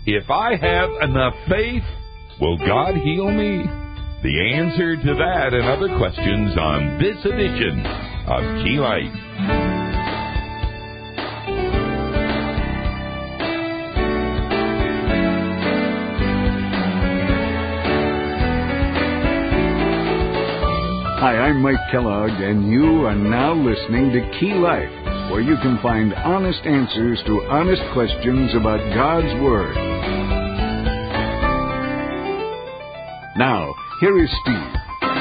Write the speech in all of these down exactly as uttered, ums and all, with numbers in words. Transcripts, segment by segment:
If I have enough faith, will God heal me? The answer to that and other questions on this edition of Key Life. Hi, I'm Mike Kellogg, and you are now listening to Key Life, where you can find honest answers to honest questions about God's Word. Now, here is Steve.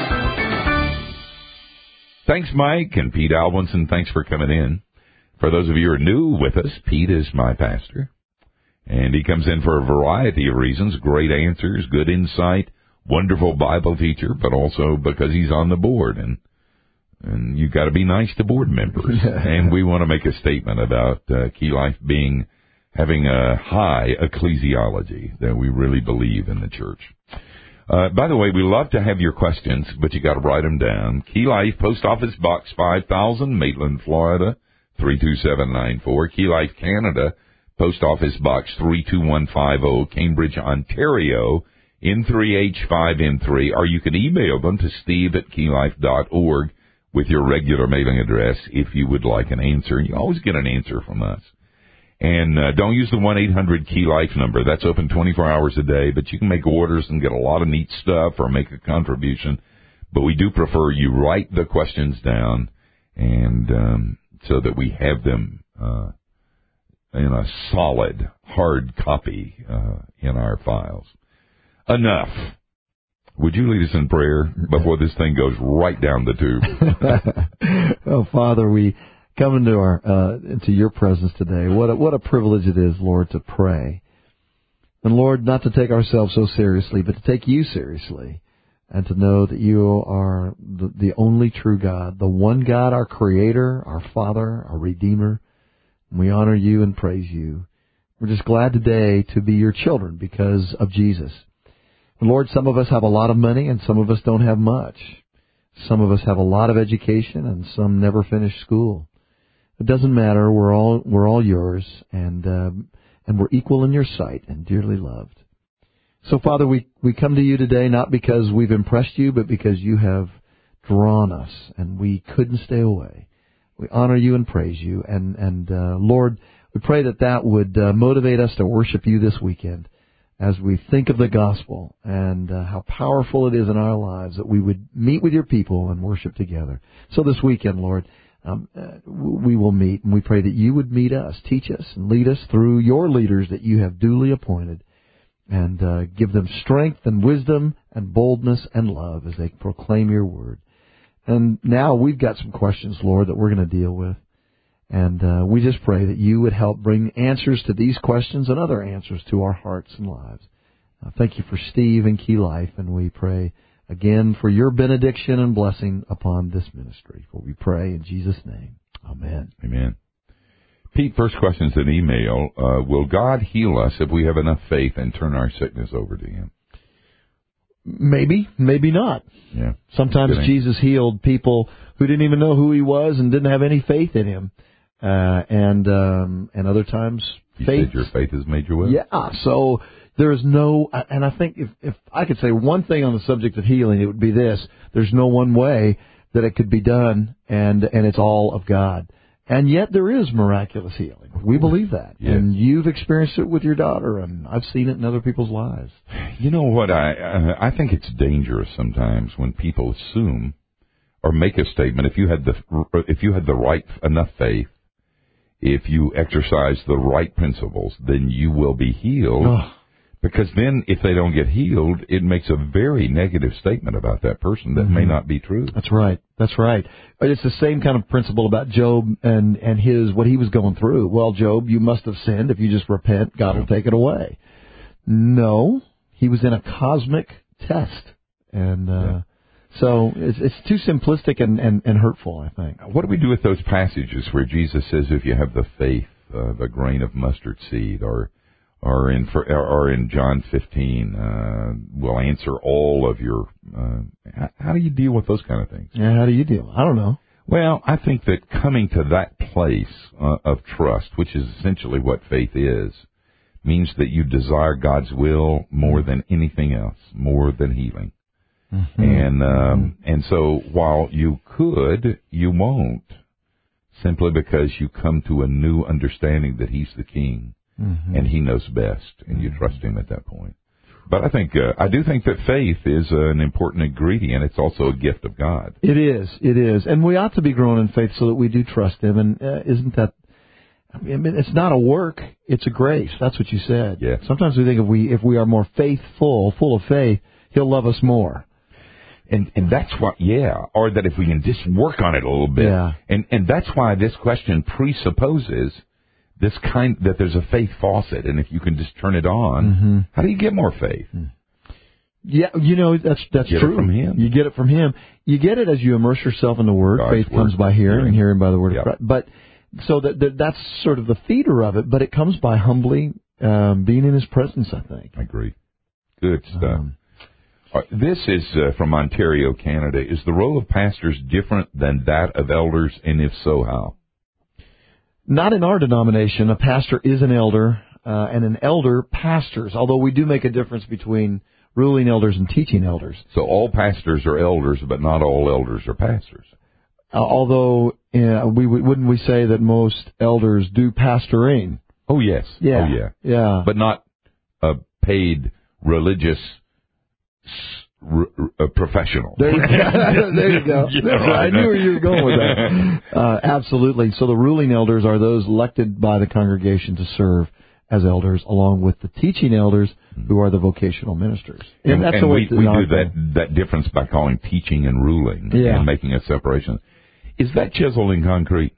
Thanks, Mike, and Pete Albinson, thanks for coming in. For those of you who are new with us, Pete is my pastor, and he comes in for a variety of reasons, great answers, good insight, wonderful Bible teacher, but also because he's on the board, and and you've got to be nice to board members. And we want to make a statement about uh, Key Life being, having a high ecclesiology, that we really believe in the church. Uh, by the way, we love to have your questions, but you got to write them down. Key Life, Post Office Box five thousand, Maitland, Florida, three two seven nine four. Key Life, Canada, Post Office Box three two one five zero, Cambridge, Ontario, N three H five N three, or you can email them to steve at keylife dot org with your regular mailing address if you would like an answer. You always get an answer from us. And uh, don't use the one eight hundred Key Life number. That's open twenty-four hours a day, but you can make orders and get a lot of neat stuff or make a contribution. But we do prefer you write the questions down, and um, so that we have them uh, in a solid, hard copy uh, in our files. Enough. Would you lead us in prayer before this thing goes right down the tube? Oh, Father, we come into our uh, into your presence today. What a, what a privilege it is, Lord, to pray. And, Lord, not to take ourselves so seriously, but to take you seriously, and to know that you are the, the only true God, the one God, our Creator, our Father, our Redeemer. And we honor you and praise you. We're just glad today to be your children because of Jesus. Lord, some of us have a lot of money and some of us don't have much. Some of us have a lot of education and some never finish school. It doesn't matter. We're all we're all yours, and um, and we're equal in your sight and dearly loved. So, Father, we, we come to you today not because we've impressed you, but because you have drawn us, and we couldn't stay away. We honor you and praise you, and and uh, Lord, we pray that that would uh, motivate us to worship you this weekend, as we think of the gospel and uh, how powerful it is in our lives, that we would meet with your people and worship together. So this weekend, Lord, um, uh, we will meet, and we pray that you would meet us, teach us, and lead us through your leaders that you have duly appointed, and uh, give them strength and wisdom and boldness and love as they proclaim your word. And now we've got some questions, Lord, that we're going to deal with. And uh, we just pray that you would help bring answers to these questions and other answers to our hearts and lives. Uh, thank you for Steve and Key Life, and we pray again for your benediction and blessing upon this ministry. For we pray in Jesus' name. Amen. Amen. Pete, first question's an email. Uh, will God heal us if we have enough faith and turn our sickness over to him? Maybe, maybe not. Yeah. Sometimes Jesus healed people who didn't even know who he was and didn't have any faith in him. Uh, and, um, and other times, you faith. said your faith has made you well? Yeah, so there is no, and I think if, if I could say one thing on the subject of healing, it would be this: there's no one way that it could be done, and, and it's all of God. And yet there is miraculous healing. We believe that. Yes. And you've experienced it with your daughter, and I've seen it in other people's lives. You know what? I, I, I think it's dangerous sometimes when people assume or make a statement. If you had the, if you had the right enough faith, if you exercise the right principles, then you will be healed. Oh. Because then if they don't get healed, it makes a very negative statement about that person that mm-hmm. may not be true. That's right. That's right. It's the same kind of principle about Job and, and his, what he was going through. Well, Job, you must have sinned. If you just repent, God yeah. will take it away. No, he was in a cosmic test. And, uh, yeah. So it's, it's too simplistic and, and, and hurtful, I think. What do we do with those passages where Jesus says, if you have the faith of a grain of mustard seed, or or in or in John fifteen, uh, will answer all of your... Uh, how, how do you deal with those kind of things? Yeah, how do you deal? I don't know. Well, I think that coming to that place uh, of trust, which is essentially what faith is, means that you desire God's will more than anything else, more than healing. Mm-hmm. And um, mm-hmm. and so while you could, you won't, simply because you come to a new understanding that He's the King, mm-hmm. and He knows best, and you trust Him at that point. But I think uh, I do think that faith is uh, an important ingredient. It's also a gift of God. It is. It is, and we ought to be growing in faith so that we do trust Him. And uh, isn't that? I mean, it's not a work; it's a grace. That's what you said. Yeah. Sometimes we think if we if we are more faithful, full of faith, He'll love us more. And and that's why, yeah, or that if we can just work on it a little bit. Yeah. And and that's why this question presupposes this kind, that there's a faith faucet, and if you can just turn it on, mm-hmm. how do you get more faith? Yeah, you know, that's that's get true. It from Him. You get it from Him. You get it as you immerse yourself in the Word. God's faith word. comes by hearing, and hearing by the Word yep. of Christ. But so that, that that's sort of the feeder of it. But it comes by humbly um, being in His presence, I think. I agree. Good stuff. Um, uh, this is uh, from Ontario, Canada. Is the role of pastors different than that of elders, and if so, how? Not in our denomination. A pastor is an elder, uh, and an elder pastors, although we do make a difference between ruling elders and teaching elders. So all pastors are elders, but not all elders are pastors. Uh, although, uh, we wouldn't we say that most elders do pastoring? Oh, yes. Yeah. Oh, yeah. Yeah. But not a paid religious r- r- professional. There you go. There you go. Yeah, right. I knew where you were going with that. Uh, absolutely. So the ruling elders are those elected by the congregation to serve as elders, along with the teaching elders, who are the vocational ministers. And, and that's and the we, we do that, thing. that difference by calling teaching and ruling, yeah. and making a separation. Is that chiseled in concrete?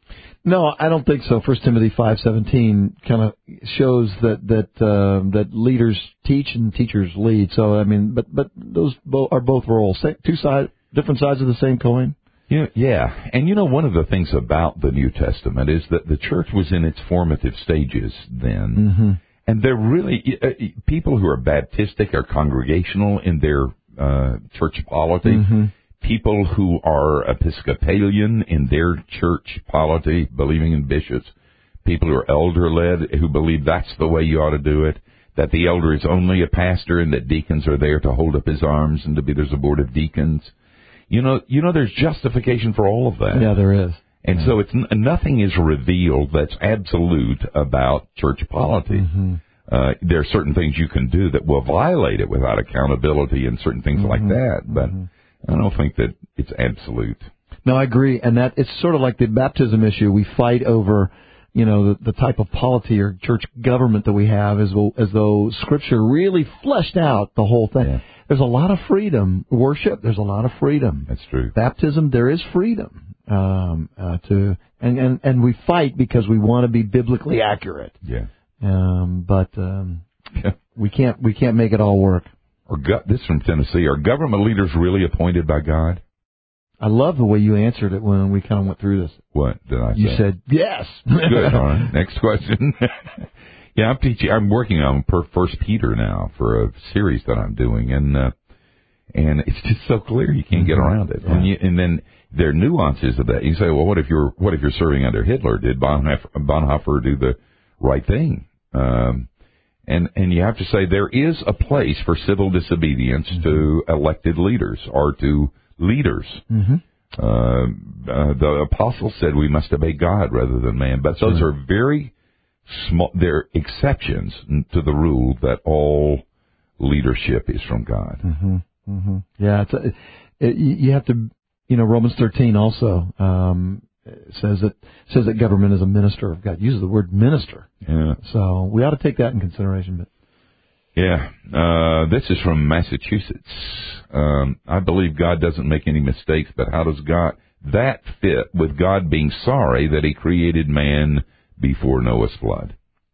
No, I don't think so. First Timothy five seventeen kind of shows that that uh, that leaders teach and teachers lead. So I mean, but but those bo- are both roles, two sides, different sides of the same coin. Yeah, yeah, and you know, one of the things about the New Testament is that the church was in its formative stages then, mm-hmm. and they're really uh, people who are Baptistic or congregational in their uh, church polity. Mm-hmm. People who are Episcopalian in their church polity, believing in bishops. People who are elder-led, who believe that's the way you ought to do it, that the elder is only a pastor and that deacons are there to hold up his arms and to be there's a board of deacons. You know, you know, there's justification for all of that. Yeah, there is. And yeah. so it's nothing is revealed that's absolute about church polity. Mm-hmm. Uh, there are certain things you can do that will violate it without accountability and certain things mm-hmm. like that, but mm-hmm. I don't think that it's absolute. No, I agree, and that it's sort of like the baptism issue. We fight over, you know, the, the type of polity or church government that we have, as well, as though Scripture really fleshed out the whole thing. Yeah. There's a lot of freedom. Worship, there's a lot of freedom. That's true. Baptism, there is freedom um, uh, to, and, and and we fight because we want to be biblically accurate. Yeah. Um, but um, we can't we can't make it all work. Or go, this is from Tennessee. Are government leaders really appointed by God? I love the way you answered it when we kind of went through this. What did I say? You said yes. Good. All right. Next question. Yeah, I'm teaching. I'm working on per First Peter now for a series that I'm doing, and uh, and it's just so clear you can't get around it. Yeah. And, you, and then there are nuances of that. You say, well, what if you're what if you're serving under Hitler? Did Bonhoeffer, Bonhoeffer do the right thing? Um, and and you have to say there is a place for civil disobedience mm-hmm. to elected leaders or to leaders. Mm-hmm. Uh, uh, the apostle said we must obey God rather than man, but those are very small. They're exceptions to the rule that all leadership is from God. Mm-hmm. Mm-hmm. Yeah, it's a, it, you have to. You know, Romans thirteen also um, says that says that government is a minister of God. It uses the word minister. Yeah. So we ought to take that in consideration. But yeah, uh, this is from Massachusetts. Um, I believe God doesn't make any mistakes, but how does God that fit with God being sorry that He created man before Noah's flood?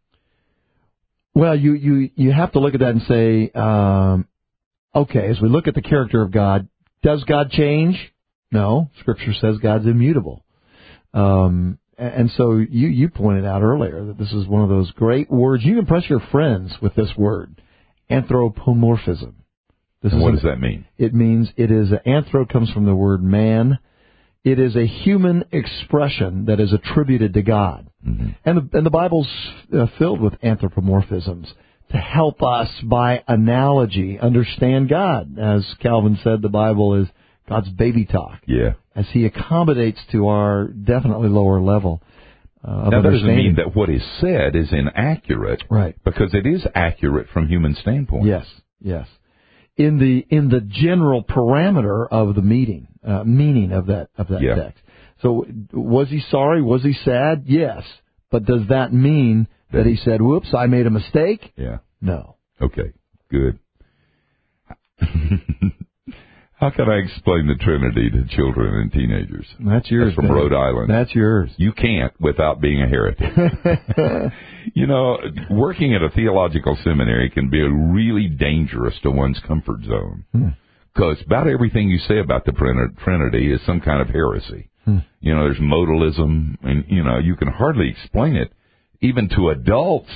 Well, you, you, you have to look at that and say, um, okay, as we look at the character of God, does God change? No. Scripture says God's immutable. Um, and so you, you pointed out earlier that this is one of those great words. You impress your friends with this word, anthropomorphism. This and is what an, does that mean? It means it is, anthro comes from the word man. It is a human expression that is attributed to God. Mm-hmm. And, the, and the Bible's uh, filled with anthropomorphisms to help us, by analogy, understand God. As Calvin said, the Bible is God's baby talk. Yeah. As He accommodates to our definitely lower level uh, of now, that doesn't understanding. mean that what is said is inaccurate. Right. Because it is accurate from human standpoint. Yes, yes. In the in the general parameter of the meeting, uh, meaning of that of that yeah. text. So, was he sorry? Was he sad? Yes. But does that mean that he said, "Whoops, I made a mistake"? Yeah. No. Okay. Good. How can I explain the Trinity to children and teenagers? That's yours. That's from man. Rhode Island. That's yours. You can't without being a heretic. You know, working at a theological seminary can be really dangerous to one's comfort zone. Because hmm. about everything you say about the Trinity is some kind of heresy. Hmm. You know, there's modalism, and, you know, you can hardly explain it, even to adults.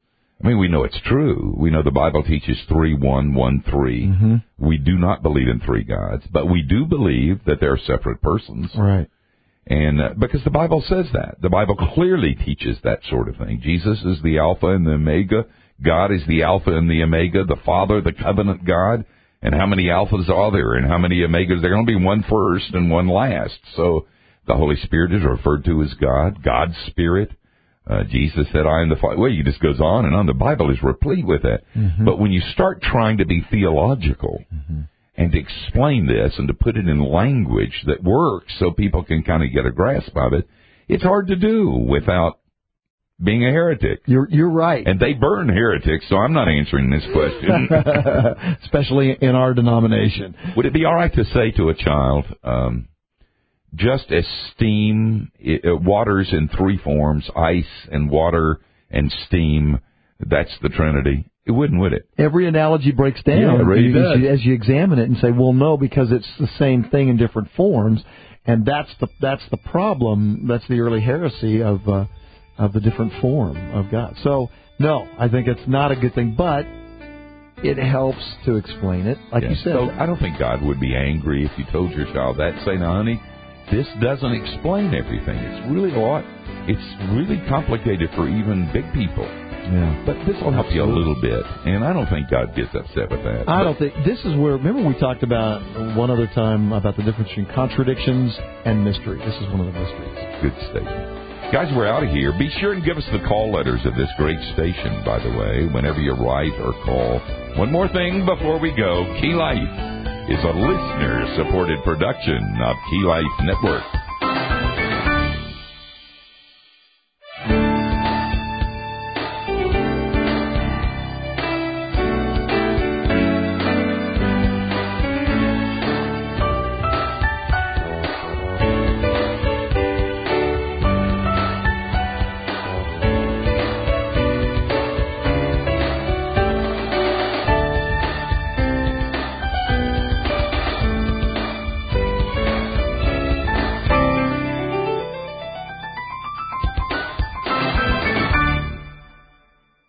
I mean, we know it's true. We know the Bible teaches three, one, one, three. Mm-hmm. We do not believe in three gods, but we do believe that they're separate persons. Right. And uh, because the Bible says that. The Bible clearly teaches that sort of thing. Jesus is the Alpha and the Omega. God is the Alpha and the Omega. The Father, the covenant God. And how many Alphas are there and how many Omegas? There are going to be one first and one last. So the Holy Spirit is referred to as God, God's Spirit. Uh, Jesus said, I am the Father. Well, it just goes on and on. The Bible is replete with that. Mm-hmm. But when you start trying to be theological mm-hmm. and to explain this and to put it in language that works so people can kind of get a grasp of it, it's hard to do without being a heretic. You're you're right. And they burn heretics, so I'm not answering this question. Especially in our denomination. Would it be all right to say to a child, um, just as steam, it, it waters in three forms, ice and water and steam, that's the Trinity? It wouldn't, would it? Every analogy breaks down yeah, it really you, does. As, you, as you examine it and say, well, no, because it's the same thing in different forms, and that's the that's the problem. That's the early heresy of uh, of the different form of God. So, no, I think it's not a good thing, but it helps to explain it, like yeah. you said. So I don't think God would be angry if you told your child that. Say, now, honey, this doesn't explain everything. It's really a lot. It's really complicated for even big people. Yeah. But this will help you a little bit, and I don't think God gets upset with that. I but, don't think. This is where, remember we talked about one other time about the difference between contradictions and mystery. This is one of the mysteries. Good statement. Guys, we're out of here. Be sure and give us the call letters of this great station, by the way, whenever you write or call. One more thing before we go. Key Life is a listener-supported production of Key Life Network.